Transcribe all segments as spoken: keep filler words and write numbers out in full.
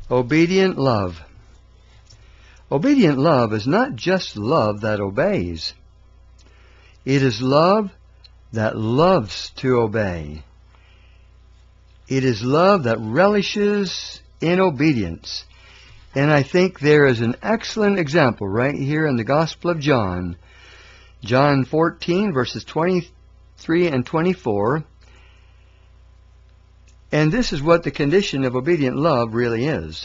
Obedient love. Obedient love is not just love that obeys. It is love that loves to obey. It is love that relishes in obedience. And I think there is an excellent example right here in the Gospel of John. John fourteen, verses twenty-three and twenty-four. And this is what the condition of obedient love really is.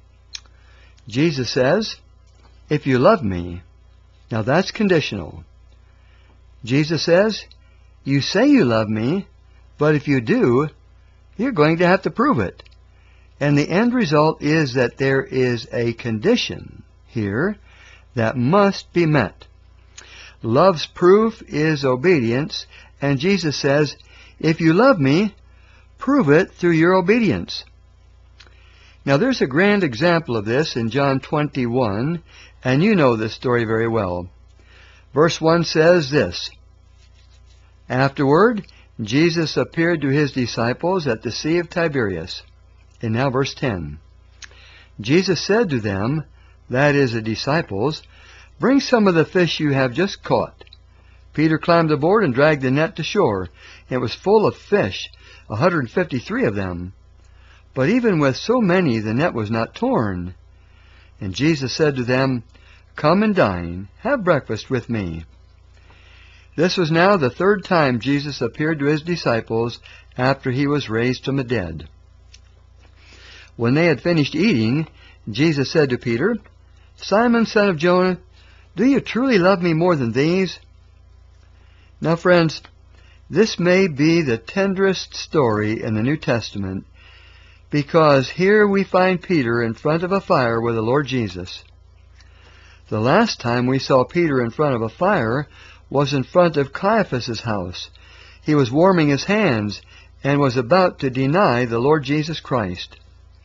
Jesus says, if you love me, now that's conditional. Jesus says, you say you love me, but if you do, you're going to have to prove it. And the end result is that there is a condition here that must be met. Love's proof is obedience, and Jesus says, if you love me, prove it through your obedience. Now there's a grand example of this in John twenty-one, and you know this story very well. Verse one says this, afterward, Jesus appeared to his disciples at the Sea of Tiberias. And now verse ten. Jesus said to them, that is the disciples, bring some of the fish you have just caught. Peter climbed aboard and dragged the net to shore. It was full of fish, one hundred fifty-three of them. But even with so many, the net was not torn. And Jesus said to them, come and dine, have breakfast with me. This was now the third time Jesus appeared to his disciples after he was raised from the dead. When they had finished eating, Jesus said to Peter, Simon, son of Jonah, do you truly love me more than these? Now, friends, this may be the tenderest story in the New Testament, because here we find Peter in front of a fire with the Lord Jesus. The last time we saw Peter in front of a fire was in front of Caiaphas' house. He was warming his hands and was about to deny the Lord Jesus Christ.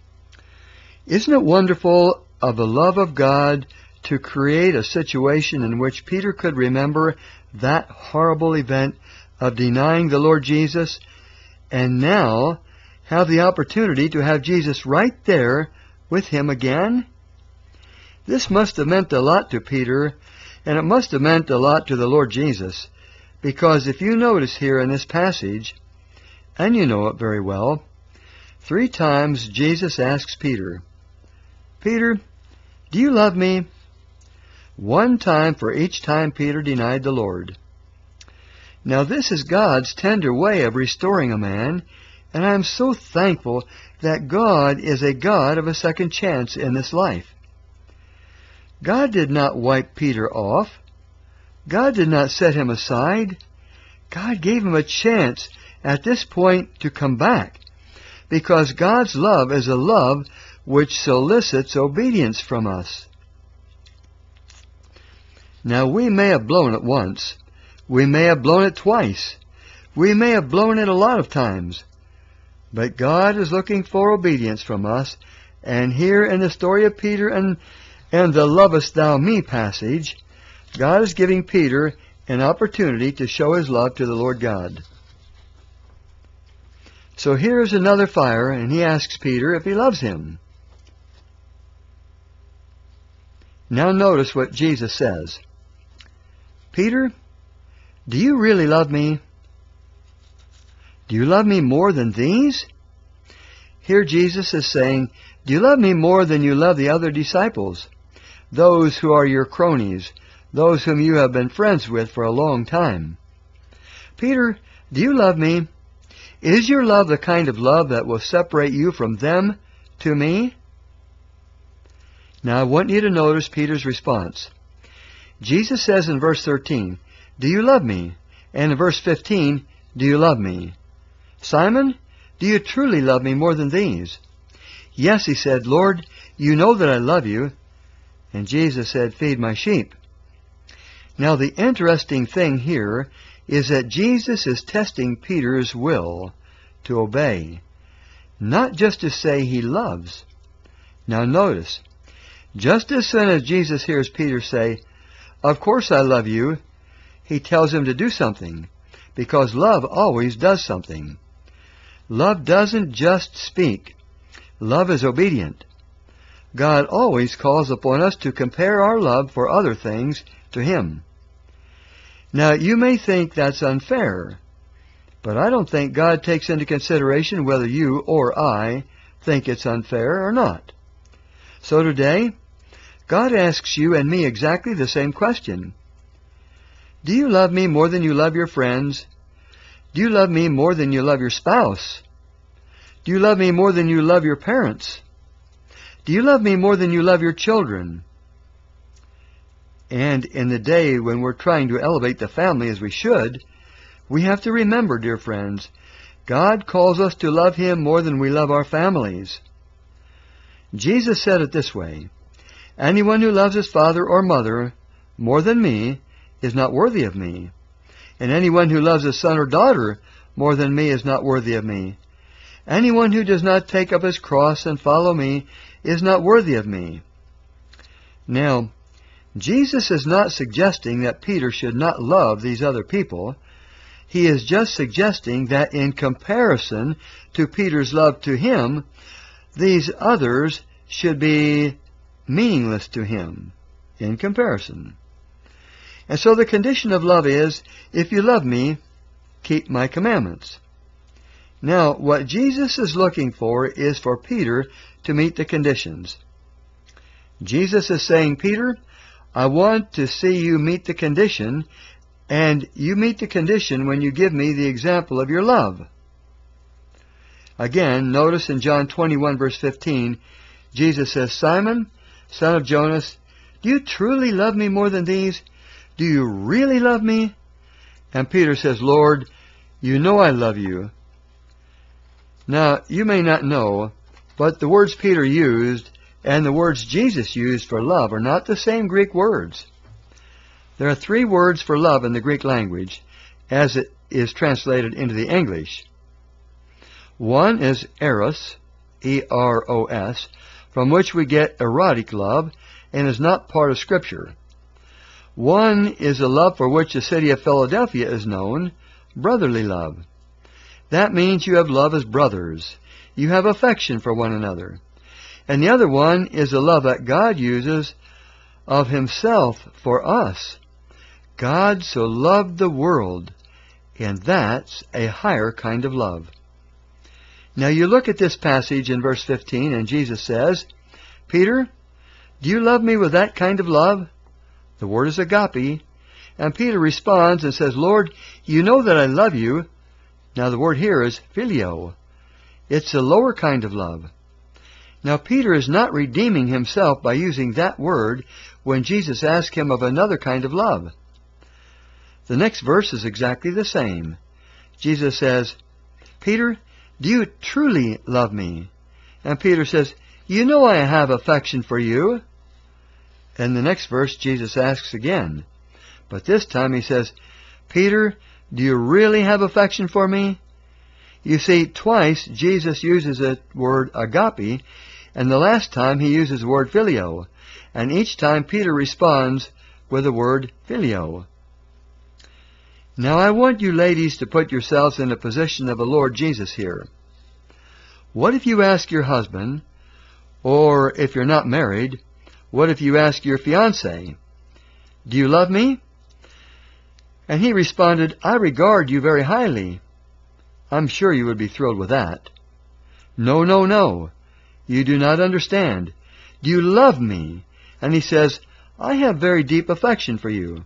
Isn't it wonderful of the love of God to create a situation in which Peter could remember that horrible event of denying the Lord Jesus, and now have the opportunity to have Jesus right there with him again? This must have meant a lot to Peter, and it must have meant a lot to the Lord Jesus, because if you notice here in this passage, and you know it very well, three times Jesus asks Peter, Peter, do you love me? One time for each time Peter denied the Lord. Now this is God's tender way of restoring a man, and I am so thankful that God is a God of a second chance in this life. God did not wipe Peter off. God did not set him aside. God gave him a chance at this point to come back, because God's love is a love which solicits obedience from us. Now we may have blown it once. We may have blown it twice. We may have blown it a lot of times. But God is looking for obedience from us, and here in the story of Peter and, and the lovest thou me passage, God is giving Peter an opportunity to show his love to the Lord God. So here's another fire, and he asks Peter if he loves him. Now notice what Jesus says. Peter, do you really love me? Do you love me more than these? Here Jesus is saying, do you love me more than you love the other disciples, those who are your cronies, those whom you have been friends with for a long time? Peter, do you love me? Is your love the kind of love that will separate you from them to me? Now I want you to notice Peter's response. Jesus says in verse thirteen, do you love me? And in verse fifteen, do you love me? Simon, do you truly love me more than these? Yes, he said, Lord, you know that I love you. And Jesus said, feed my sheep. Now the interesting thing here is that Jesus is testing Peter's will to obey, not just to say he loves. Now notice, just as soon as Jesus hears Peter say, of course I love you, he tells him to do something, because love always does something. Love doesn't just speak. Love is obedient. God always calls upon us to compare our love for other things to Him. Now, you may think that's unfair, but I don't think God takes into consideration whether you or I think it's unfair or not. So today, God asks you and me exactly the same question. Do you love me more than you love your friends? Do you love me more than you love your spouse? Do you love me more than you love your parents? Do you love me more than you love your children? And in the day when we're trying to elevate the family as we should, we have to remember, dear friends, God calls us to love Him more than we love our families. Jesus said it this way, anyone who loves his father or mother more than me is not worthy of me, and anyone who loves his son or daughter more than me is not worthy of me. Anyone who does not take up his cross and follow me is not worthy of me. Now, Jesus is not suggesting that Peter should not love these other people. He is just suggesting that in comparison to Peter's love to him, these others should be meaningless to him in comparison. And so the condition of love is, if you love me, keep my commandments. Now, what Jesus is looking for is for Peter to meet the conditions. Jesus is saying, Peter, I want to see you meet the condition, and you meet the condition when you give me the example of your love. Again, notice in John twenty-one, verse fifteen, Jesus says, Simon, son of Jonas, do you truly love me more than these? Do you really love me? And Peter says, Lord, you know I love you. Now, you may not know, but the words Peter used and the words Jesus used for love are not the same Greek words. There are three words for love in the Greek language, as it is translated into the English. One is eros, E R O S, from which we get erotic love, and is not part of Scripture. One is a love for which the city of Philadelphia is known, brotherly love. That means you have love as brothers. You have affection for one another. And the other one is a love that God uses of Himself for us. God so loved the world, and that's a higher kind of love. Now you look at this passage in verse fifteen, and Jesus says, Peter, do you love me with that kind of love? The word is agape. And Peter responds and says, Lord, you know that I love you. Now the word here is phileo. It's a lower kind of love. Now Peter is not redeeming himself by using that word when Jesus asked him of another kind of love. The next verse is exactly the same. Jesus says, Peter, do you truly love me? And Peter says, you know I have affection for you. And the next verse Jesus asks again. But this time he says, Peter, do you really have affection for me? You see, twice Jesus uses the word agape, and the last time he uses the word phileo, and each time Peter responds with the word phileo. Now I want you ladies to put yourselves in the position of the Lord Jesus here. What if you ask your husband, or if you're not married, what if you ask your fiancé, do you love me? And he responded, I regard you very highly. I'm sure you would be thrilled with that. No, no, no. You do not understand. Do you love me? And he says, I have very deep affection for you.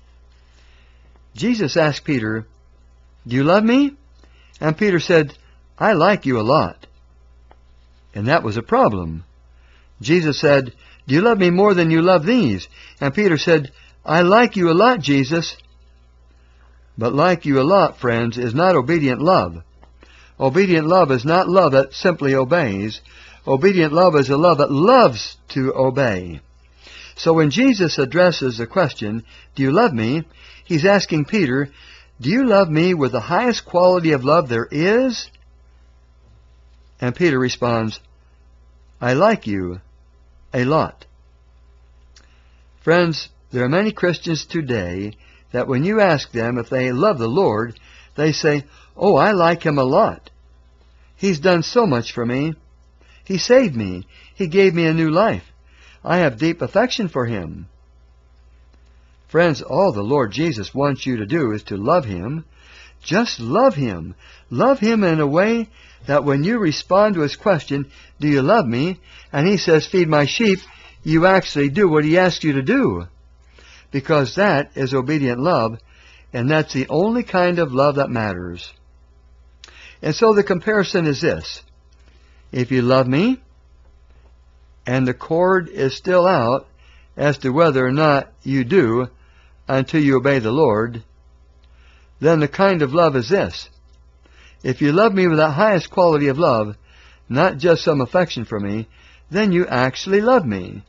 Jesus asked Peter, do you love me? And Peter said, I like you a lot. And that was a problem. Jesus said, do you love me more than you love these? And Peter said, I like you a lot, Jesus. But like you a lot, friends, is not obedient love. Obedient love is not love that simply obeys. Obedient love is a love that loves to obey. So when Jesus addresses the question, do you love me? He's asking Peter, do you love me with the highest quality of love there is? And Peter responds, I like you a lot. Friends, there are many Christians today that when you ask them if they love the Lord, they say, oh, I like Him a lot. He's done so much for me. He He saved me. He gave me a new life. I have deep affection for Him. Friends, all the Lord Jesus wants you to do is to love Him. Just love Him. Love Him in a way that when you respond to His question, do you love me? And He says, feed my sheep, you actually do what He asks you to do. Because that is obedient love, and that's the only kind of love that matters. And so the comparison is this. If you love me, and the cord is still out as to whether or not you do until you obey the Lord, then the kind of love is this. If you love me with that highest quality of love, not just some affection for me, then you actually love me.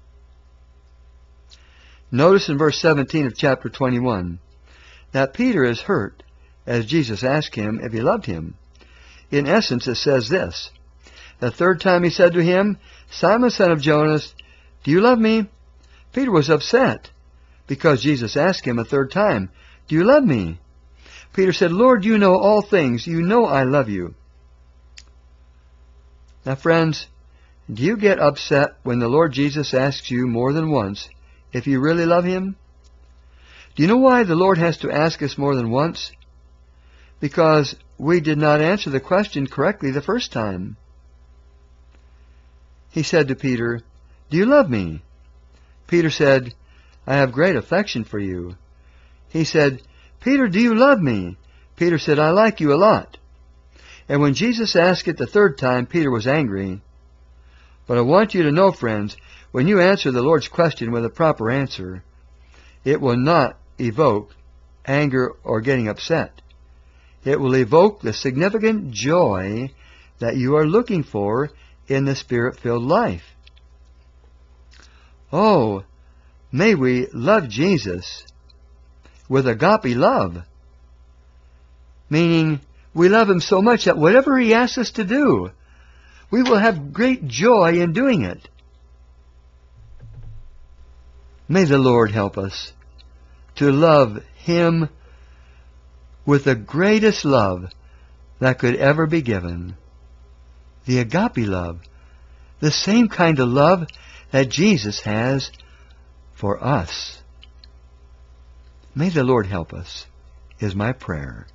Notice in verse seventeen of chapter twenty-one that Peter is hurt as Jesus asked him if he loved him. In essence, it says this. The third time he said to him, Simon, son of Jonas, do you love me? Peter was upset because Jesus asked him a third time, do you love me? Peter said, Lord, you know all things. You know I love you. Now, friends, do you get upset when the Lord Jesus asks you more than once if you really love Him? Do you know why the Lord has to ask us more than once? Because we did not answer the question correctly the first time. He said to Peter, do you love me? Peter said, I have great affection for you. He said, Peter, do you love me? Peter said, I like you a lot. And when Jesus asked it the third time, Peter was angry. But I want you to know, friends, when you answer the Lord's question with a proper answer, it will not evoke anger or getting upset. It will evoke the significant joy that you are looking for in the Spirit-filled life. Oh, may we love Jesus with agape love, meaning we love Him so much that whatever He asks us to do, we will have great joy in doing it. May the Lord help us to love Him with the greatest love that could ever be given. The agape love. The same kind of love that Jesus has for us. May the Lord help us, is my prayer.